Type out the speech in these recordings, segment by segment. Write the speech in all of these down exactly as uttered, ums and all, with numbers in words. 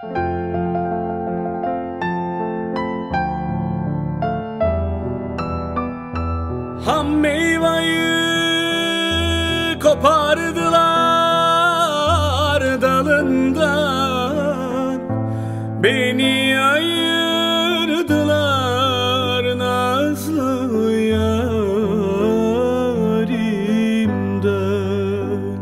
Ham meyveyi kopardılar dalından, beni ayırdılar nazlı yarimden.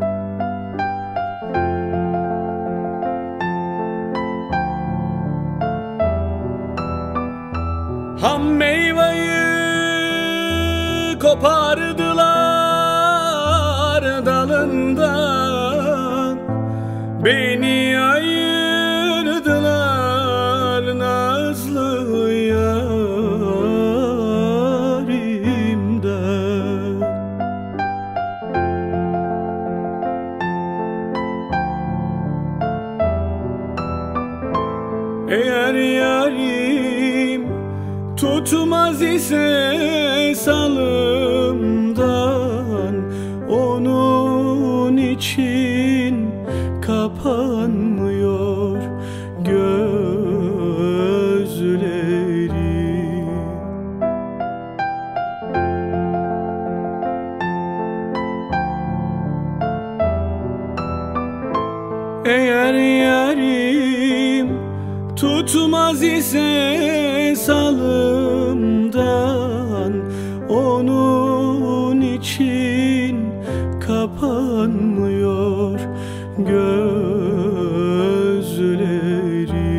Ham meyveyi kopardılar dalından, beni ayırdılar nazlı yarimden. Eğer yarim tutmaz ise salımdan, onun için kapanmıyor gözleri. Eğer yarim tutmaz ise salımdan, onun için kapanmıyor gözleri.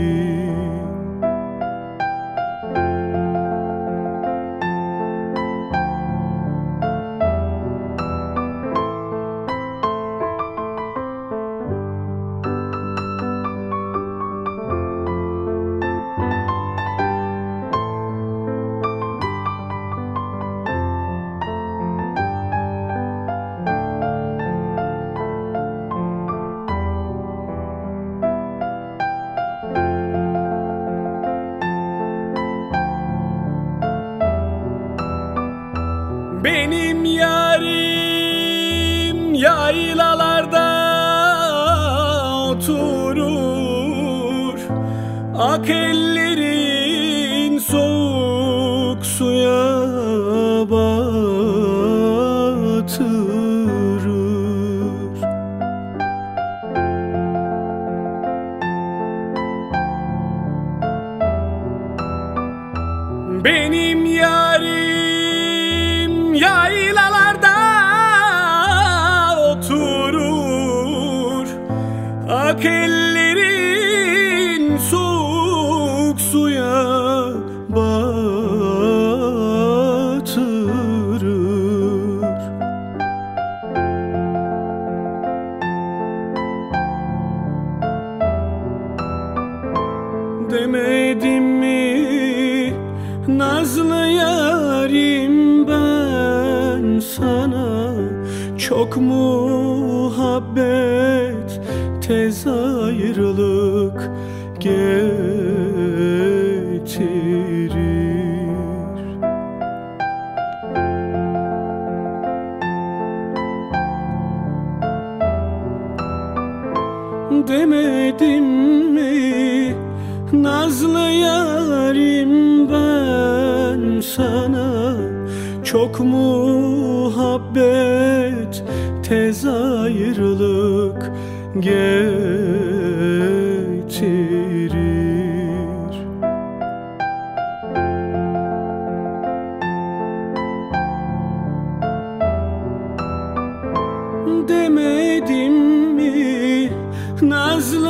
Benim yarim yaylalarda oturur, ak ellerin soğuk suya batırır. Benim yarim yaylalarda oturur, ak ellerin soğuk suya batırır. Demedim mi nazlı yarim ben sana, çok muhabbet tez ayrılık getirir. Demedim mi nazlı yarim ben sana, çok muhabbet tez ayrılık getirir. Demedim mi nazlı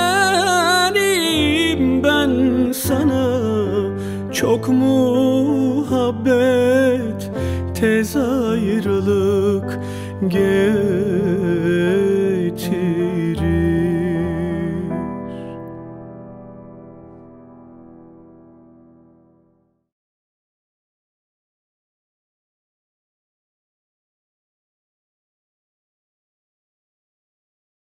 yarim ben sana, çok muhabbet tez ayrılık getirir.